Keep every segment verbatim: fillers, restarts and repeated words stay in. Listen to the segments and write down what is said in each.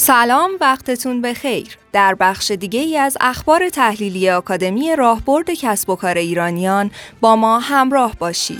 سلام، وقتتون بخیر. در بخش دیگه ای از اخبار تحلیلی آکادمی راهبرد کسب و کار ایرانیان با ما همراه باشید.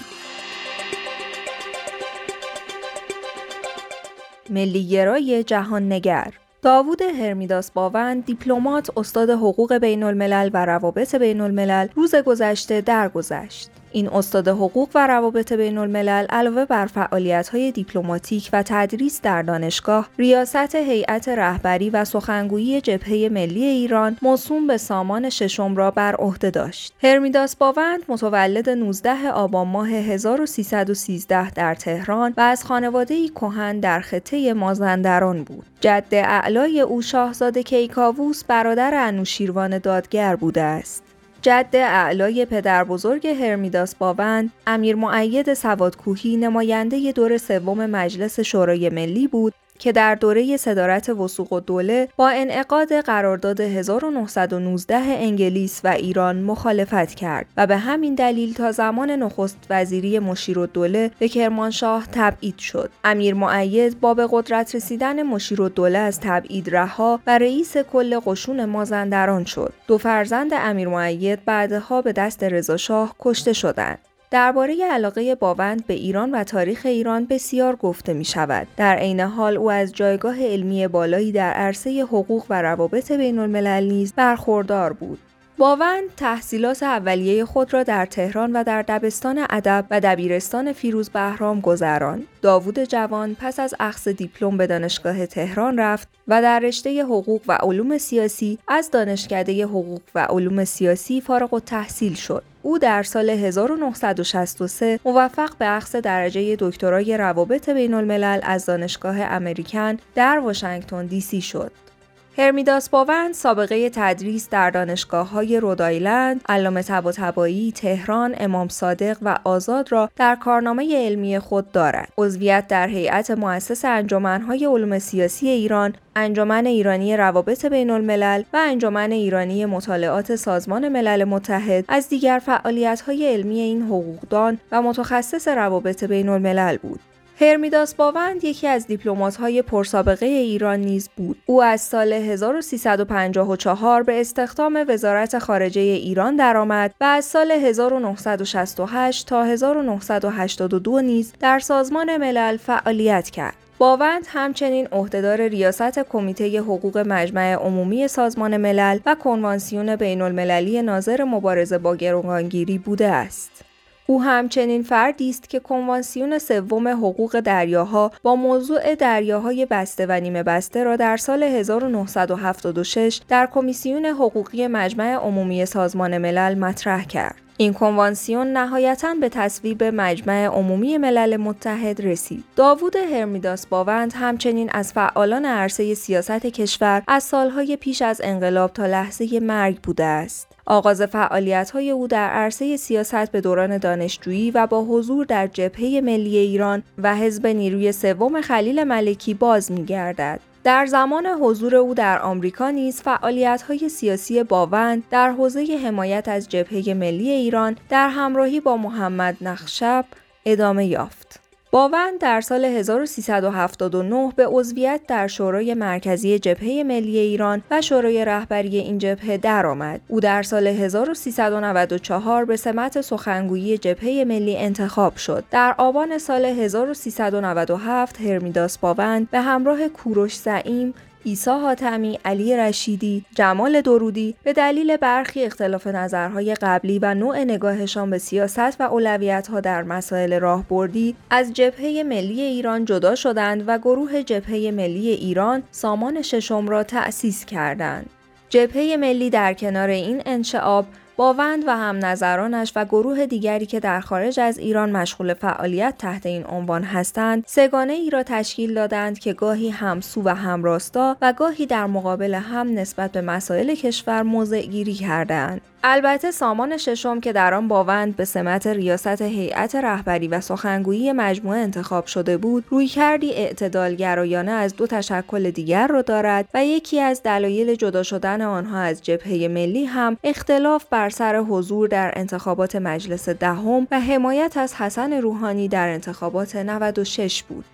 ملی‌گرای جهان‌نگر داوود هرمیداس باوند، دیپلمات، استاد حقوق بین الملل و روابط بین الملل، روز گذشته درگذشت. این استاد حقوق و روابط بین الملل علاوه بر فعالیت‌های دیپلماتیک و تدریس در دانشگاه، ریاست هیئت رهبری و سخنگویی جبهه ملی ایران موسوم به سامان ششم را بر عهده داشت. هرمیداس باوند متولد نوزدهم آبان ماه هزار و سیصد و سیزده در تهران و از خانواده‌ای کهن در خطه مازندران بود. جد اعلای او شاهزاده کیکاووس برادر انوشیروان دادگر بوده است. جد اعلای پدر بزرگ هرمیداس باوند، امیر مؤید سوادکوهی، نماینده دور سوم مجلس شورای ملی بود که در دوره صدارت وثوق‌الدوله با انعقاد قرارداد هزار و نهصد و نوزده انگلیس و ایران مخالفت کرد و به همین دلیل تا زمان نخست وزیری مشیرالدوله به کرمانشاه تبعید شد. امیر مؤید با به قدرت رسیدن مشیرالدوله از تبعید رها و رئیس کل قشون مازندران شد. دو فرزند امیر مؤید بعدها به دست رضاشاه کشته شدند. درباره علاقه باوند به ایران و تاریخ ایران بسیار گفته می شود. در عین حال او از جایگاه علمی بالایی در عرصه حقوق و روابط بین الملل نیز برخوردار بود. باوند تحصیلات اولیه خود را در تهران و در دبستان ادب و دبیرستان فیروز بهرام گذراند. داوود جوان پس از اخذ دیپلم به دانشگاه تهران رفت و در رشته حقوق و علوم سیاسی از دانشکده حقوق و علوم سیاسی فارغ التحصیل شد. او در سال هزار و نهصد و شصت و سه موفق به اخذ درجه دکترای روابط بین الملل از دانشگاه امریکن در واشنگتن دی سی شد. هرمیداس باوند سابقه تدریس در دانشگاه‌های رودآیلند، علامه طباطبایی، تهران، امام صادق و آزاد را در کارنامه علمی خود دارد. عضویت در هیئت مؤسس انجمن‌های علوم سیاسی ایران، انجمن ایرانی روابط بین الملل و انجمن ایرانی مطالعات سازمان ملل متحد از دیگر فعالیت‌های علمی این حقوقدان و متخصص روابط بین الملل بود. هرمیداس باوند یکی از دیپلمات‌های پرسابقه ایران نیز بود. او از سال هزار و سیصد و پنجاه و چهار به استخدام وزارت خارجه ایران درآمد و از سال هزار و نهصد و شصت و هشت تا هزار و نهصد و هشتاد و دو نیز در سازمان ملل فعالیت کرد. باوند همچنین عهدهدار ریاست کمیته حقوق مجمع عمومی سازمان ملل و کنوانسیون بین المللی ناظر مبارزه با گروگانگیری بوده است. او همچنین فردی است که کنوانسیون سوم حقوق دریاها با موضوع دریاهای بسته و نیمه بسته را در سال هزار و نهصد و هفتاد و شش در کمیسیون حقوقی مجمع عمومی سازمان ملل مطرح کرد. این کنوانسیون نهایتاً به تصویب مجمع عمومی ملل متحد رسید. داوود هرمیداس باوند همچنین از فعالان عرصه سیاست کشور از سالهای پیش از انقلاب تا لحظه مرگ بوده است. آغاز فعالیت‌های او در عرصه سیاست به دوران دانشجویی و با حضور در جبهه ملی ایران و حزب نیروی سوم خلیل ملکی باز می‌گردد. در زمان حضور او در آمریکا نیز فعالیت‌های سیاسی باوند در حوزه حمایت از جبهه ملی ایران در همراهی با محمد نخشب ادامه یافت. باوند در سال هزار و سیصد و هفتاد و نه به عضویت در شورای مرکزی جبهه ملی ایران و شورای رهبری این جبهه درآمد. او در سال هزار و سیصد و نود و چهار به سمت سخنگویی جبهه ملی انتخاب شد. در آبان سال هزار و سیصد و نود و هفت هرمیداس باوند به همراه کوروش زعیم، عیسی حاتمی، علی رشیدی، جمال درودی به دلیل برخی اختلاف نظرهای قبلی و نوع نگاهشان به سیاست و اولویت‌ها در مسائل راهبردی از جبهه ملی ایران جدا شدند و گروه جبهه ملی ایران سامان ششم را تأسیس کردند. جبهه ملی در کنار این انشعاب باوند و هم نظرانش و گروه دیگری که در خارج از ایران مشغول فعالیت تحت این عنوان هستند، سگانه ای را تشکیل دادند که گاهی همسو و همراستا و گاهی در مقابل هم نسبت به مسائل کشور موضع گیری کردند. البته سامان ششم که در آن باوند به سمت ریاست هیئت رهبری و سخنگویی مجموعه انتخاب شده بود، رویکردی اعتدالگرایانه از دو تشکل دیگر را دارد و یکی از دلایل جدا شدن آنها از جبهه ملی هم اختلاف بر سر حضور در انتخابات مجلس دهم و حمایت از حسن روحانی در انتخابات نود و شش بود.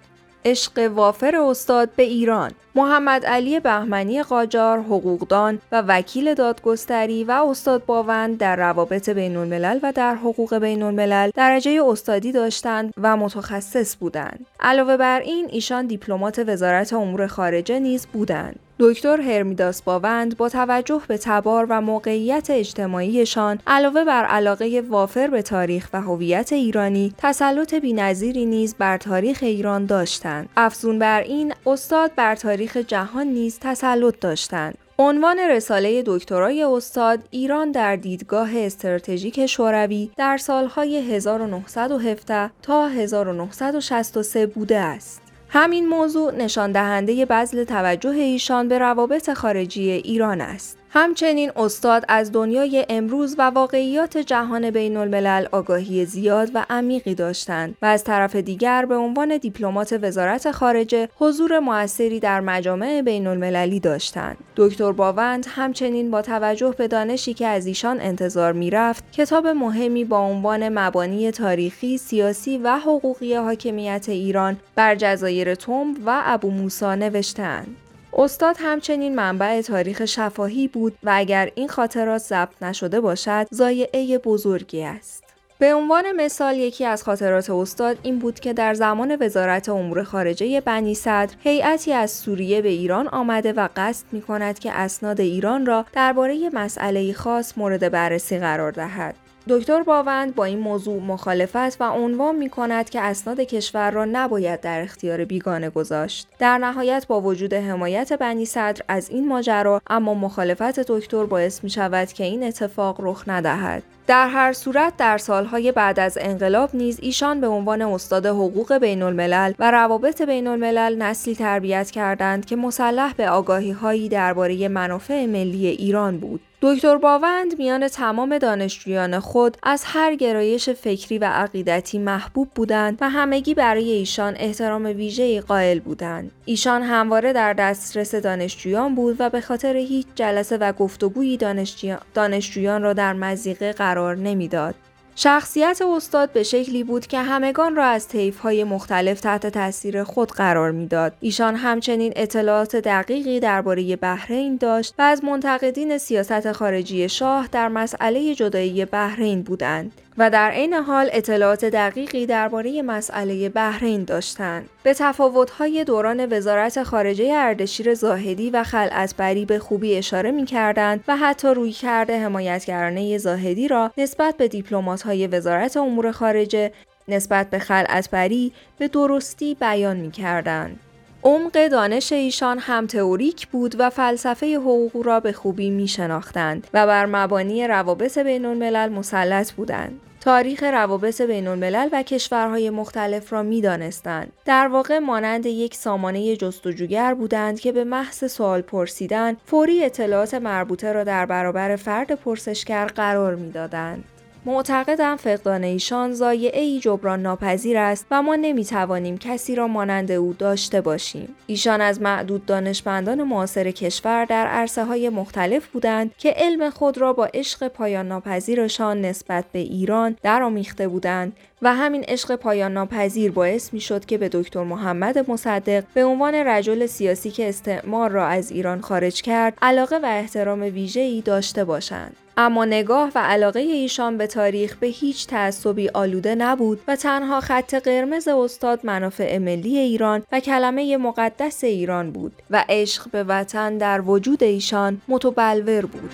عشق وافر استاد به ایران. محمد علی بهمنی قاجار، حقوقدان و وکیل دادگستری و استاد باوند در روابط بین الملل و در حقوق بین الملل درجه استادی داشتند و متخصص بودند. علاوه بر این ایشان دیپلمات وزارت امور خارجه نیز بودند. دکتر هرمیداس باوند با توجه به تبار و موقعیت اجتماعیشان علاوه بر علاقه وافر به تاریخ و هویت ایرانی، تسلط بی‌نظیری نیز بر تاریخ ایران داشتند. افزون بر این، استاد بر تاریخ جهان نیز تسلط داشتند. عنوان رساله دکترای استاد ایران در دیدگاه استراتژیک شوروی در سالهای هزار و نهصد و هفده تا هزار و نهصد و شصت و سه بوده است. همین موضوع نشان دهنده بذل توجه ایشان به روابط خارجی ایران است. همچنین استاد از دنیای امروز و واقعیات جهان بین الملل آگاهی زیاد و عمیقی داشتند و از طرف دیگر به عنوان دیپلمات وزارت خارجه حضور مؤثری در مجامع بین المللی داشتند. دکتر باوند همچنین با توجه به دانشی که از ایشان انتظار می‌رفت، کتاب مهمی با عنوان مبانی تاریخی، سیاسی و حقوقی حاکمیت ایران بر جزایر تنب و ابو موسی نوشتند. استاد همچنین منبع تاریخ شفاهی بود و اگر این خاطرات ضبط نشده باشد، ضایعه بزرگی است. به عنوان مثال یکی از خاطرات استاد این بود که در زمان وزارت امور خارجه بنی صدر، هیئتی از سوریه به ایران آمده و قصد می‌کند که اسناد ایران را درباره مسئله خاص مورد بررسی قرار دهد. دکتر باوند با این موضوع مخالفت و عنوان می کند که اسناد کشور را نباید در اختیار بیگانه گذاشت. در نهایت با وجود حمایت بنی صدر از این ماجرا، اما مخالفت دکتر باعث می شود که این اتفاق رخ ندهد. در هر صورت در سالهای بعد از انقلاب نیز ایشان به عنوان استاد حقوق بین الملل و روابط بین الملل نسلی تربیت کردند که مسلح به آگاهی‌هایی درباره منافع ملی ایران بود. دکتر باوند میان تمام دانشجویان خود از هر گرایش فکری و عقیدتی محبوب بودند و همگی برای ایشان احترام ویژه‌ای قائل بودند. ایشان همواره در دسترس دانشجویان بود و به خاطر هیچ جلسه و گفتگویی دانشجویان, دانشجویان را در مضیقه قرار نمیداد. شخصیت استاد به شکلی بود که همگان را از طیف‌های مختلف تحت تاثیر خود قرار میداد. ایشان همچنین اطلاعات دقیقی درباره بحرین داشت و از منتقدین سیاست خارجی شاه در مسئله جدایی بحرین بودند و در عین حال اطلاعات دقیقی درباره مسئله بحرین داشتند. به تفاوت‌های دوران وزارت خارجه اردشیر زاهدی و خلعتبری به خوبی اشاره می‌کردند و حتی رویکرد حمایتگرانه زاهدی را نسبت به دیپلمات‌های وزارت امور خارجه نسبت به خلعتبری به درستی بیان می‌کردند. عمق دانش ایشان هم تئوریک بود و فلسفه حقوق را به خوبی می شناختند و بر مبانی روابط بین الملل مسلط بودند. تاریخ روابط بین الملل و کشورهای مختلف را می دانستند. در واقع مانند یک سامانه جستجوگر بودند که به محض سوال پرسیدن فوری اطلاعات مربوطه را در برابر فرد پرسشگر قرار می دادند. معتقدم فقدان ایشان ضایعه‌ای جبران ناپذیر است و ما نمی‌توانیم کسی را مانند او داشته باشیم. ایشان از معدود دانشمندان معاصر کشور در عرصه‌های مختلف بودند که علم خود را با عشق پایان ناپذیرشان نسبت به ایران درآمیخته بودند و همین عشق پایان ناپذیر باعث می‌شد که به دکتر محمد مصدق به عنوان رجل سیاسی که استعمار را از ایران خارج کرد، علاقه و احترام ویژه‌ای داشته باشند. اما نگاه و علاقه ایشان به تاریخ به هیچ تعصبی آلوده نبود و تنها خط قرمز استاد منافع ملی ایران و کلمه مقدس ایران بود و عشق به وطن در وجود ایشان متبلور بود.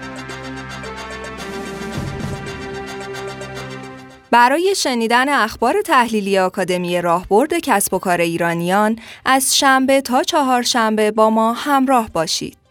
برای شنیدن اخبار تحلیلی آکادمی راهبرد کسب و کار ایرانیان از شنبه تا چهارشنبه با ما همراه باشید.